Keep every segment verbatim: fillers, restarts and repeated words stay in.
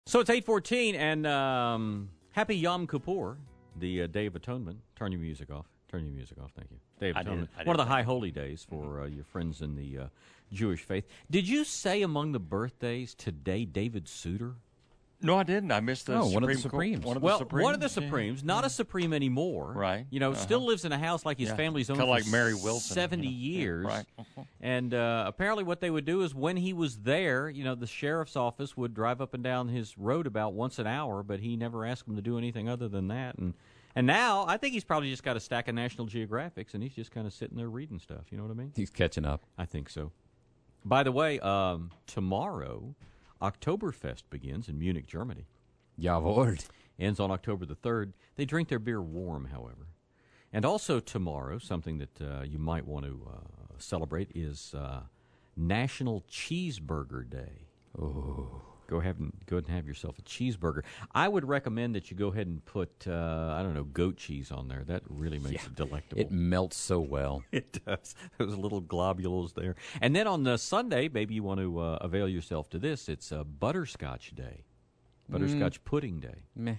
So it's eight fourteen, and um, happy Yom Kippur, the uh, Day of Atonement. Turn your music off. Turn your music off. Thank you. Day of I Atonement. did, I did One of the think high holy days for uh, your friends in the uh, Jewish faith. Did you say among the birthdays today David Souter? No, I didn't. I missed the Oh, Supreme one of the Court- Supremes. One of well, the Supremes. one of the Supremes, not a Supreme anymore. Right. You know, Uh-huh. still lives in a house like his Yeah. family's owned Kinda for like Mary Wilson, seventy you know. Yeah, years. right. And uh, apparently what they would do is when he was there, you know, the sheriff's office would drive up and down his road about once an hour, but he never asked them to do anything other than that. And and now I think he's probably just got a stack of National Geographics, and he's just kind of sitting there reading stuff. You know what I mean? He's catching up. I think so. By the way, um, tomorrow, Oktoberfest begins in Munich, Germany. Jawohl. Ends on October the third. They drink their beer warm, however. And also tomorrow, something that uh, you might want to uh, celebrate is uh, National Cheeseburger Day. Oh. Go ahead and go ahead and have yourself a cheeseburger. I would recommend that you go ahead and put uh, I don't know goat cheese on there. That really makes Yeah. it delectable. It melts so well. It does. Those little globules there. And then on the Sunday, maybe you want to uh, avail yourself to this. It's uh, Butterscotch Day. Butterscotch Pudding Day. Meh.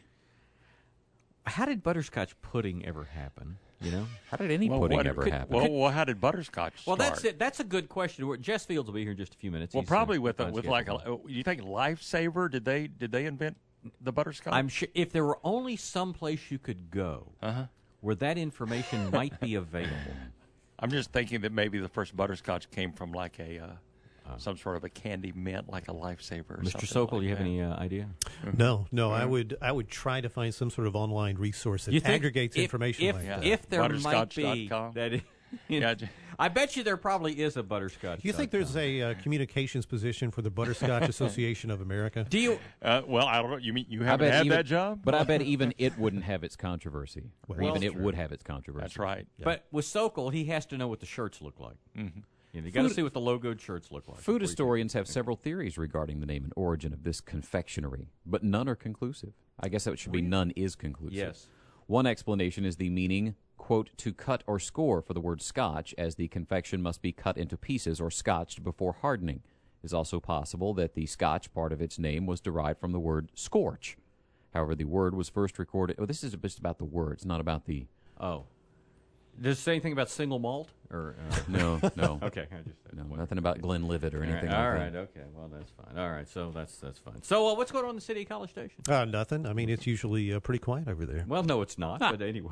How did butterscotch pudding ever happen? You know? How did any Well, pudding what- ever could- happen? Well, well, how did butterscotch Well, start? that's it. That's a good question. We're- Jess Fields will be here in just a few minutes. Well, He's, probably uh, with a, on with schedule. like a. You think Lifesaver? Did they did they invent the butterscotch? I'm sure if there were only some place you could go Uh-huh. where that information might be available. I'm just thinking that maybe the first butterscotch came from like a uh, some sort of a candy mint, like a Lifesaver. Or Mister something Sokol, like you have that. any uh, idea? No, no. I would, I would try to find some sort of online resource that You think aggregates if, information if, like Yeah. that. If there might Butterscotch be dot com? that, you know, Yeah, j- I bet you there probably is a butterscotch. Do you think there's a uh, communications position for the Butterscotch Association of America? Do you? Uh, well, I don't know. You mean you I haven't bet had even, that job? But I bet even it wouldn't have its controversy. Or Well, even that's it true. would have its controversy. That's right. But with Sokol, he has to know what the shirts look like. Mm-hmm. You, know, you got to Food- see what the logoed shirts look like. Food before you- historians have several theories regarding the name and origin of this confectionery, but none are conclusive. I guess that should be none is conclusive. Yes. One explanation is the meaning, quote, to cut or score for the word scotch, as the confection must be cut into pieces or scotched before hardening. It is also possible that the Scotch part of its name was derived from the word scorch. However, the word was first recorded. Oh, this is just about the words, not about the. Oh. Does it say anything about single malt? Or uh, No, no. Okay. I just, No, nothing about Glenlivet or All right, anything all like right, that. okay. Well, that's fine. All right, so that's that's fine. So uh, what's going on in the city of College Station? Uh, nothing. I mean, it's usually uh, pretty quiet over there. Well, no, it's not. But anyway,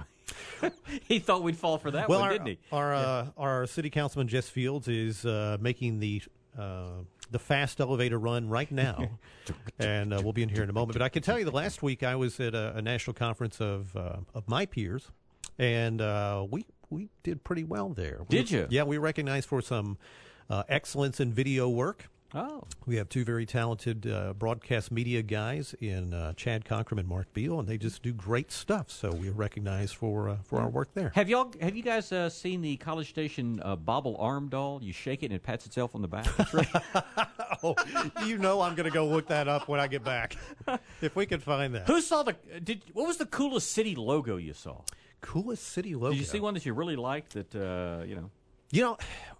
he thought we'd fall for that well, one, our, didn't he? Our uh, our city councilman Jess Fields is uh, making the uh, the fast elevator run right now, and uh, we'll be in here in a moment. But I can tell you, the last week I was at a, a national conference of uh, of my peers, and uh, we we did pretty well there. We Did were- you? Yeah, we were recognized for some uh, excellence in video work. Oh, We have two very talented uh, broadcast media guys in uh, Chad Conkrum and Mark Beal, and they just do great stuff. So we're recognized for uh, for our work there. have y'all have you guys uh, seen the College Station uh, bobble arm doll? You shake it and it pats itself on the back. It's really- Oh, you know I'm going to go look that up when I get back, if we can find that. Who saw the? Did what was the coolest city logo you saw? Coolest city logo. Did you see one that you really liked? That uh, you know. You know,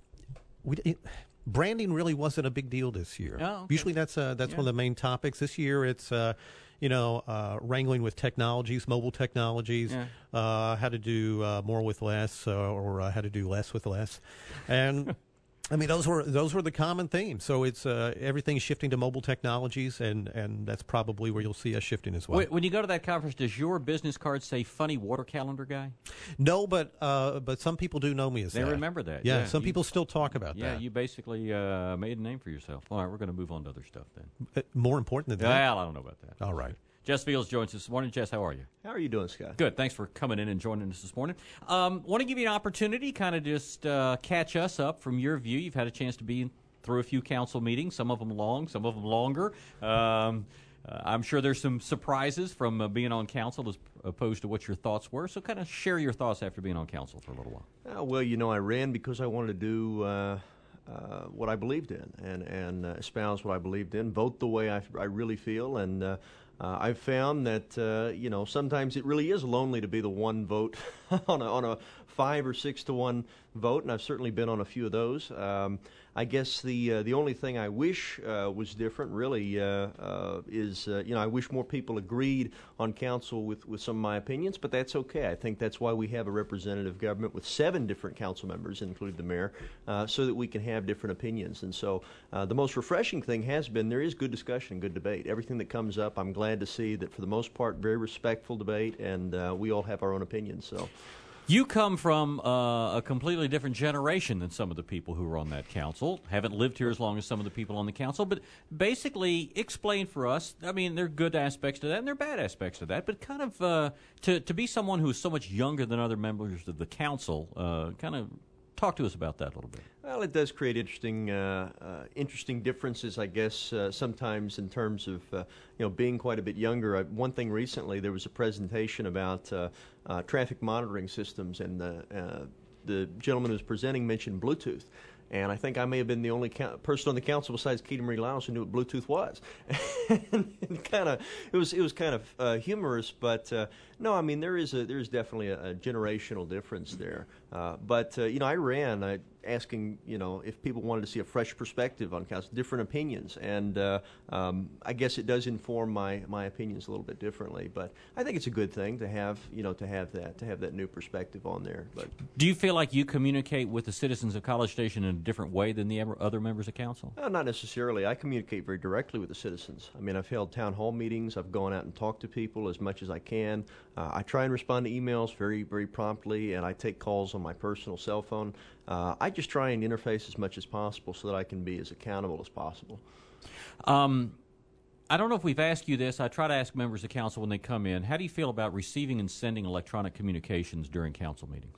we it, branding really wasn't a big deal this year. Oh, okay. Usually that's uh, that's Yeah. one of the main topics. This year it's uh, you know uh, wrangling with technologies, mobile technologies, Yeah. uh, how to do uh, more with less, uh, or uh, how to do less with less, and. I mean, those were those were the common themes. So it's uh, everything's shifting to mobile technologies, and, and that's probably where you'll see us shifting as well. Wait, when you go to that conference, does your business card say "funny water calendar guy"? No, but uh, but some people do know me as They that. remember that, Yeah, yeah. some You- people still talk about Yeah, that. you basically uh, made a name for yourself. All right, we're going to move on to other stuff then. Uh, More important than that. Well, I don't know about that. All right. Jess Fields joins us this morning. Jess, how are you? How are you doing, Scott? Good. Thanks for coming in and joining us this morning. Um, want to give you an opportunity, kind of just uh, catch us up from your view. You've had a chance to be through a few council meetings, some of them long, some of them longer. Um, uh, I'm sure there's some surprises from uh, being on council as opposed to what your thoughts were. So kind of share your thoughts after being on council for a little while. Uh, well, you know, I ran because I wanted to do uh, uh, what I believed in and, and uh, espouse what I believed in, vote the way I, I really feel, and uh, uh, I've found that uh, you know sometimes it really is lonely to be the one vote on a, on a five or six to one vote, and I've certainly been on a few of those. Um, I guess the uh, the only thing I wish uh, was different, really, uh, uh, is uh, you know I wish more people agreed on council with, with some of my opinions, but that's okay. I think that's why we have a representative government with seven different council members, including the mayor, uh, so that we can have different opinions. And so uh, the most refreshing thing has been there is good discussion, good debate. Everything that comes up, I'm glad to see that for the most part, very respectful debate, and uh, we all have our own opinions. So. You come from uh, a completely different generation than some of the people who are on that council. Haven't lived here as long as some of the people on the council, but basically explain for us. I mean, there are good aspects to that and there are bad aspects to that, but kind of uh, to, to be someone who is so much younger than other members of the council, uh, kind of talk to us about that a little bit. Well, it does create interesting, uh, uh, interesting differences, I guess, uh, sometimes in terms of, uh, you know, being quite a bit younger. I, one thing recently, there was a presentation about uh, uh, traffic monitoring systems, and the, uh, the gentleman who was presenting mentioned Bluetooth. And I think I may have been the only co- person on the council besides Keita Marie Lyles who knew what Bluetooth was. and kind of, it was it was kind of uh, humorous, but uh, no, I mean there is a there is definitely a, a generational difference there. Uh, but uh, you know, I ran I, asking you know if people wanted to see a fresh perspective on council, different opinions, and uh, um, I guess it does inform my my opinions a little bit differently. But I think it's a good thing to have you know to have that to have that new perspective on there. But do you feel like you communicate with the citizens of College Station in a different way than the other members of council? Uh, not necessarily. I communicate very directly with the citizens. I mean, I've held town hall meetings. I've gone out and talked to people as much as I can. Uh, I try and respond to emails very, very promptly, and I take calls on my personal cell phone. Uh, I just try and interface as much as possible so that I can be as accountable as possible. Um, I don't know if we've asked you this. I try to ask members of council when they come in. How do you feel about receiving and sending electronic communications during council meetings?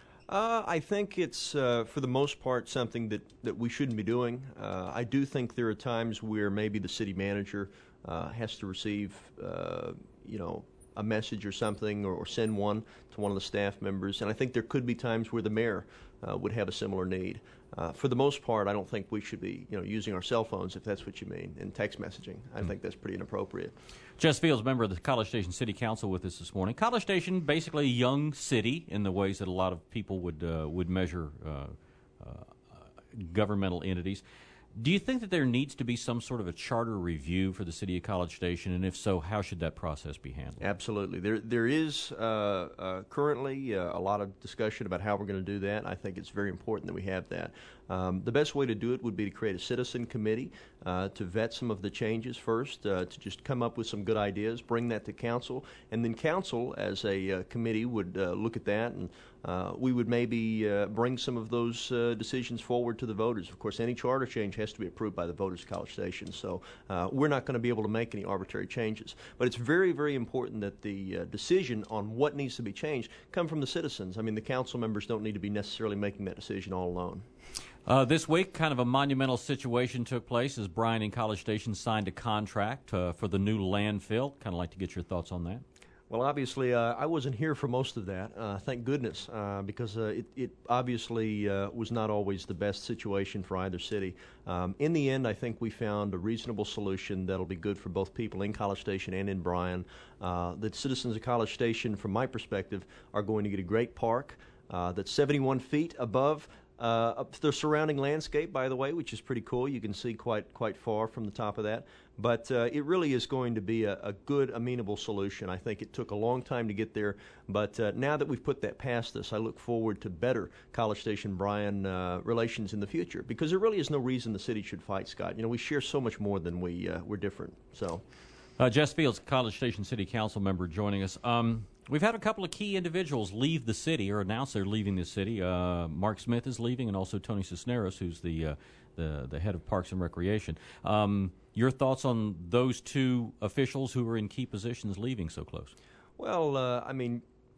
Uh, I think it's, uh, for the most part, something that, that we shouldn't be doing. Uh, I do think there are times where maybe the city manager uh, has to receive, uh, you know, a message or something, or, or send one to one of the staff members. And I think there could be times where the mayor uh, would have a similar need. Uh, for the most part, I don't think we should be, you know, using our cell phones, if that's what you mean, and text messaging. I mm-hmm. think that's pretty inappropriate. Jess Fields, member of the College Station City Council, with us this morning. College Station, basically a young city in the ways that a lot of people would uh, would measure uh, uh, governmental entities. Do you think that there needs to be some sort of a charter review for the city of College Station, and if so, how should that process be handled? Absolutely. There, there is uh, uh, currently uh, a lot of discussion about how we're going to do that. I think it's very important that we have that. Um, the best way to do it would be to create a citizen committee uh, to vet some of the changes first, uh, to just come up with some good ideas, bring that to council, and then council as a uh, committee would uh, look at that, and uh, we would maybe uh, bring some of those uh, decisions forward to the voters. Of course, any charter change has to be approved by the voters of College Station, so uh, we're not going to be able to make any arbitrary changes. But it's very, very important that the uh, decision on what needs to be changed come from the citizens. I mean, the council members don't need to be necessarily making that decision all alone. Uh, this week, kind of a monumental situation took place as Bryan and College Station signed a contract uh, for the new landfill. Kind of like to get your thoughts on that. Well, obviously, uh, I wasn't here for most of that, uh, thank goodness, uh, because uh, it, it obviously uh, was not always the best situation for either city. Um, in the end, I think we found a reasonable solution that'll be good for both people in College Station and in Bryan. Uh, the citizens of College Station, from my perspective, are going to get a great park uh, that's seventy-one feet above Uh, up the surrounding landscape, by the way, which is pretty cool. You can see quite quite far from the top of that. But uh, it really is going to be a, a good, amenable solution. I think it took a long time to get there, but uh, now that we've put that past us, I look forward to better College Station-Bryan uh, relations in the future, because there really is no reason the city should fight, Scott. You know, we share so much more than we, uh, we're different. So, uh, Jess Fields, College Station City Council member, joining us. Um, We've had a couple of key individuals leave the city or announce they're leaving the city. Uh, Mark Smith is leaving, and also Tony Cisneros, who's the uh, the, the head of Parks and Recreation. Um, your thoughts on those two officials who are in key positions leaving so close? Well, uh, I mean,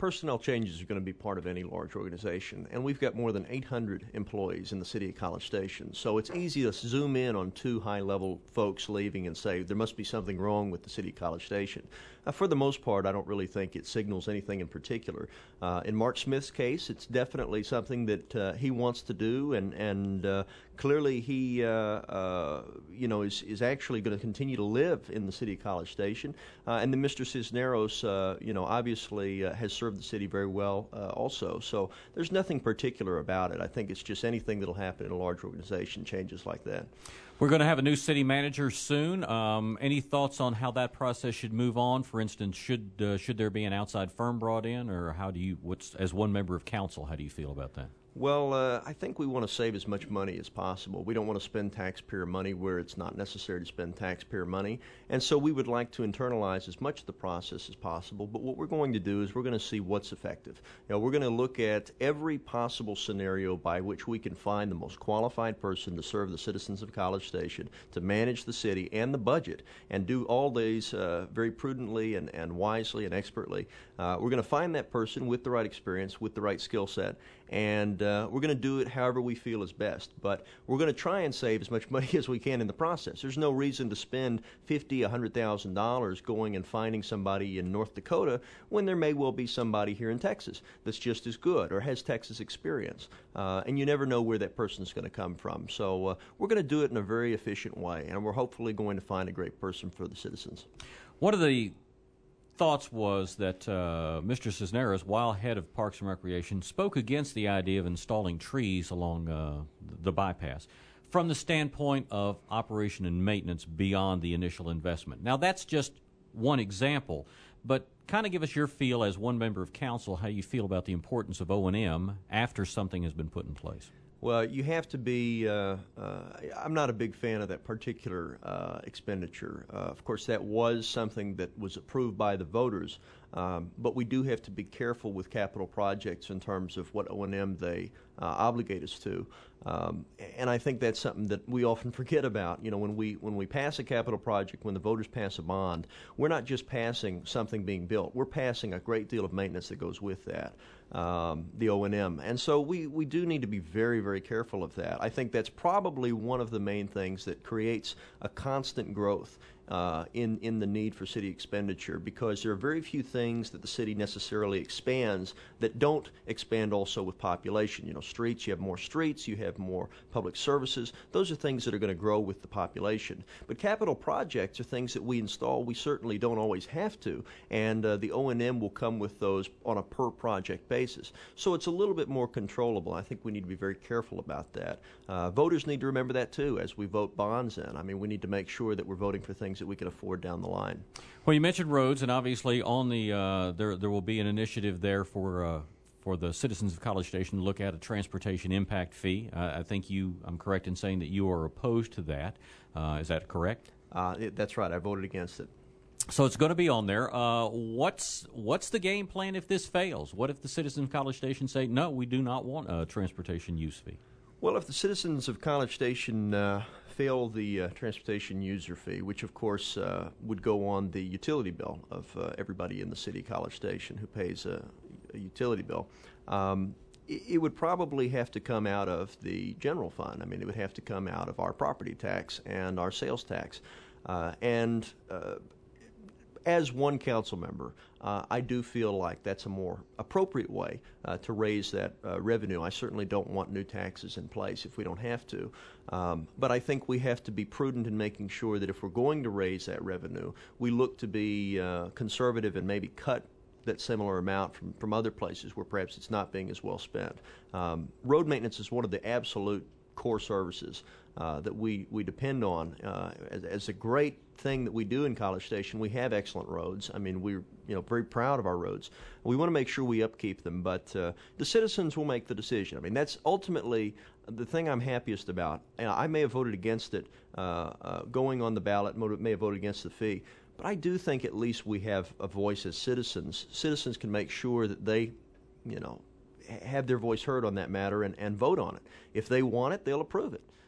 personnel changes are going to be part of any large organization, and we've got more than eight hundred employees in the city of College Station. So it's easy to zoom in on two high-level folks leaving and say there must be something wrong with the city of College Station. Uh, for the most part, I don't really think it signals anything in particular. Uh, in Mark Smith's case, it's definitely something that uh, he wants to do, and and uh, clearly he, uh, uh, you know, is is actually going to continue to live in the city of College Station. Uh, and then Mister Cisneros, uh, you know, obviously uh, has served the city very well uh, also. So there's nothing particular about it. I think it's just anything that'll happen in a large organization, changes like that. We're going to have a new city manager soon. Um, any thoughts on how that process should move on? For instance, should uh, should there be an outside firm brought in, or how do you, what's as one member of council, how do you feel about that? Well, uh, I think we want to save as much money as possible. We don't want to spend taxpayer money where it's not necessary to spend taxpayer money. And so we would like to internalize as much of the process as possible. But what we're going to do is we're going to see what's effective. You know, we're going to look at every possible scenario by which we can find the most qualified person to serve the citizens of College Station, to manage the city and the budget, and do all these uh, very prudently and, and wisely and expertly. Uh, we're going to find that person with the right experience, with the right skill set, and uh, we're going to do it however we feel is best. But we're going to try and save as much money as we can in the process. There's no reason to spend fifty thousand dollars, one hundred thousand dollars going and finding somebody in North Dakota when there may well be somebody here in Texas that's just as good or has Texas experience. Uh, and you never know where that person's going to come from. So uh, we're going to do it in a very efficient way, and we're hopefully going to find a great person for the citizens. One of the thoughts was that uh, Mister Cisneros, while head of Parks and Recreation, spoke against the idea of installing trees along uh, the bypass from the standpoint of operation and maintenance beyond the initial investment. Now, that's just one example, but kind of give us your feel as one member of council, how you feel about the importance of O and M after something has been put in place. Well, you have to be, uh, uh, I'm not a big fan of that particular uh, expenditure. Uh, of course, that was something that was approved by the voters, um, but we do have to be careful with capital projects in terms of what O and M they uh, obligate us to. Um, and I think that's something that we often forget about. You know, when we when we pass a capital project, when the voters pass a bond, we're not just passing something being built. We're passing a great deal of maintenance that goes with that, um, the O and M. And so we, we do need to be very, very careful of that. I think that's probably one of the main things that creates a constant growth Uh, in, in the need for city expenditure, because there are very few things that the city necessarily expands that don't expand also with population. You know, streets, you have more streets, you have more public services. Those are things that are going to grow with the population. But capital projects are things that we install. We certainly don't always have to, and uh, the O and M will come with those on a per project basis. So it's a little bit more controllable. I think we need to be very careful about that. Uh, voters need to remember that too as we vote bonds in. I mean, we need to make sure that we're voting for things that we can afford down the line. Well, you mentioned roads, and obviously on the uh, there there will be an initiative there for uh, for the citizens of College Station to look at a transportation impact fee. Uh, I think you, I'm correct in saying that you are opposed to that. Uh, is that correct? Uh, it, that's right. I voted against it. So it's going to be on there. Uh, what's what's the game plan if this fails? What if the citizens of College Station say, no, we do not want a transportation use fee? Well, if the citizens of College Station uh, fail the uh, transportation user fee, which of course uh, would go on the utility bill of uh, everybody in the city of College Station who pays a, a utility bill, um, it, it would probably have to come out of the general fund. I mean, it would have to come out of our property tax and our sales tax. Uh, and uh, as one council member, uh, I do feel like that's a more appropriate way uh, to raise that uh, revenue. I certainly don't want new taxes in place if we don't have to. Um, but I think we have to be prudent in making sure that if we're going to raise that revenue, we look to be uh, conservative and maybe cut that similar amount from, from other places where perhaps it's not being as well spent. Um, road maintenance is one of the absolute core services uh, that we, we depend on. Uh, as, as a great thing that we do in College Station, we have excellent roads. I mean, we're you know very proud of our roads. We want to make sure we upkeep them, but uh, the citizens will make the decision. I mean, that's ultimately the thing I'm happiest about. And I may have voted against it uh, uh, going on the ballot, may have voted against the fee, but I do think at least we have a voice as citizens. Citizens can make sure that they, you know, have their voice heard on that matter and, and vote on it. If they want it, they'll approve it.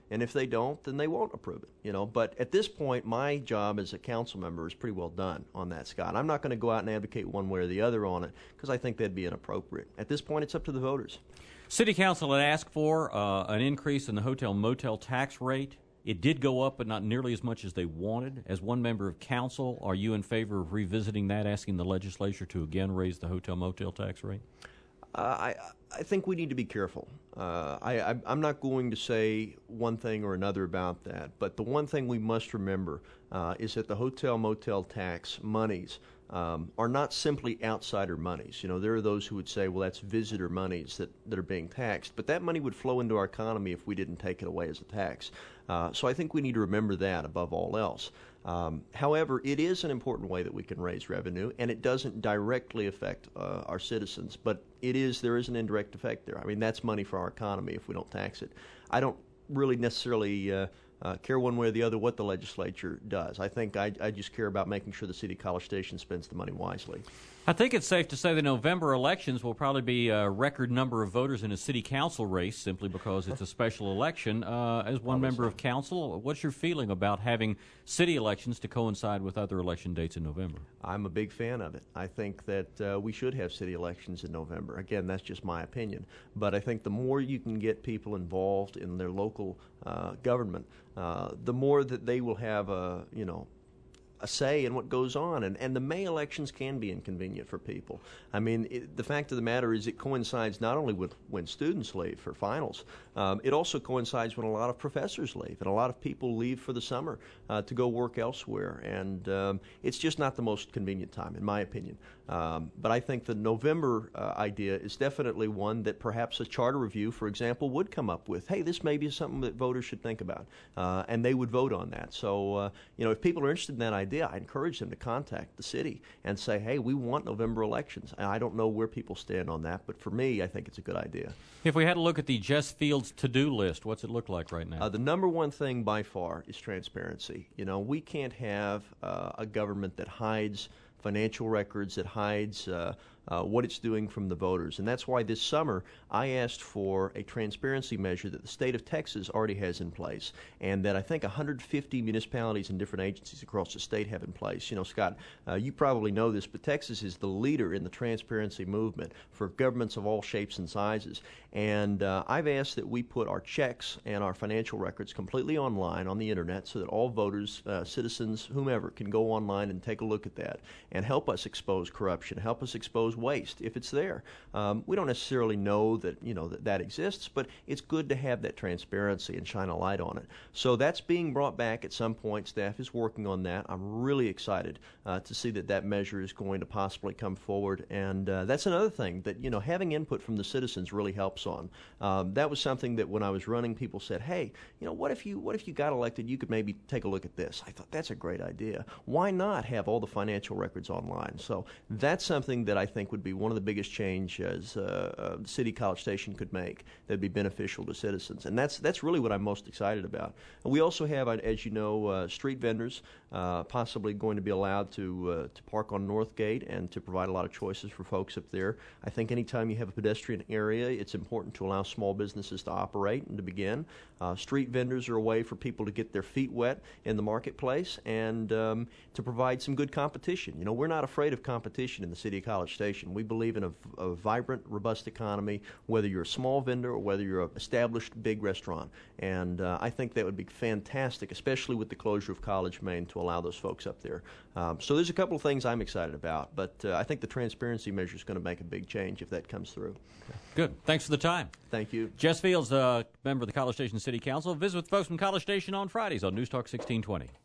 And if they don't, then they won't approve it. You know, but at this point, my job as a council member is pretty well done on that, Scott. I'm not going to go out and advocate one way or the other on it because I think that'd be inappropriate. At this point, it's up to the voters. City Council had asked for uh, an increase in the hotel motel tax rate. It did go up, but not nearly as much as they wanted. As one member of council, are you in favor of revisiting that, asking the legislature to again raise the hotel motel tax rate? Uh, I, I think we need to be careful. Uh, I, I, I'm not going to say one thing or another about that, but the one thing we must remember uh, is that the hotel motel tax monies um, are not simply outsider monies. You know, there are those who would say, well, that's visitor monies that, that are being taxed, but that money would flow into our economy if we didn't take it away as a tax. Uh, so I think we need to remember that above all else. Um, however, it is an important way that we can raise revenue, and it doesn't directly affect uh, our citizens, but it is there is an indirect effect there. I mean, that's money for our economy if we don't tax it. I don't really necessarily uh, uh, care one way or the other what the legislature does. I think I, I just care about making sure the city of College Station spends the money wisely. I think it's safe to say the November elections will probably be a record number of voters in a city council race simply because it's a special election. Uh, as one member of council, what's your feeling about having city elections to coincide with other election dates in November? I'm a big fan of it. I think that uh, we should have city elections in November. Again, that's just my opinion. But I think the more you can get people involved in their local uh, government, uh, the more that they will have a, you know, a say in what goes on, and, and the May elections can be inconvenient for people. I mean, it, the fact of the matter is it coincides not only with when students leave for finals, um, it also coincides when a lot of professors leave, and a lot of people leave for the summer uh, to go work elsewhere, and um, it's just not the most convenient time, in my opinion. Um, but I think the November uh, idea is definitely one that perhaps a charter review, for example, would come up with. Hey, this may be something that voters should think about, uh, and they would vote on that. So, uh, you know, if people are interested in that idea, I encourage them to contact the city and say, hey, we want November elections. And I don't know where people stand on that, but for me, I think it's a good idea. If we had a look at the Jess Fields to-do list, what's it look like right now? Uh, the number one thing by far is transparency. You know, we can't have uh, a government that hides financial records, that hides uh, uh, what it's doing from the voters. And that's why this summer I asked for a transparency measure that the state of Texas already has in place, and that I think one hundred fifty municipalities and different agencies across the state have in place. You know, Scott, uh, you probably know this, but Texas is the leader in the transparency movement for governments of all shapes and sizes. And uh, I've asked that we put our checks and our financial records completely online on the internet so that all voters, uh, citizens, whomever, can go online and take a look at that and help us expose corruption, help us expose waste if it's there. Um, we don't necessarily know that, you know, that that exists, but it's good to have that transparency and shine a light on it. So that's being brought back at some point. Staff is working on that. I'm really excited uh, to see that that measure is going to possibly come forward. And uh, that's another thing that, you know, having input from the citizens really helps on. Um, that was something that when I was running, people said, hey, you know, what if you what if you got elected? You could maybe take a look at this. I thought that's a great idea. Why not have all the financial records online? So that's something that I think would be one of the biggest changes uh, uh, the city College Station could make that'd be beneficial to citizens. And that's that's really what I'm most excited about. And we also have, as you know, uh, street vendors uh, possibly going to be allowed to uh, to park on Northgate and to provide a lot of choices for folks up there. I think anytime you have a pedestrian area, it's important to allow small businesses to operate and to begin. Uh, street vendors are a way for people to get their feet wet in the marketplace and um, to provide some good competition. You know, we're not afraid of competition in the city of College Station. We believe in a, a vibrant, robust economy, whether you're a small vendor or whether you're an established big restaurant. And uh, I think that would be fantastic, especially with the closure of College Main, to allow those folks up there. Um, so there's a couple of things I'm excited about, but uh, I think the transparency measure is going to make a big change if that comes through. Good. Thanks for the time. Thank you. Jess Fields, uh, member of the College Station City Council. Visit with folks from College Station on Fridays on News Talk sixteen twenty.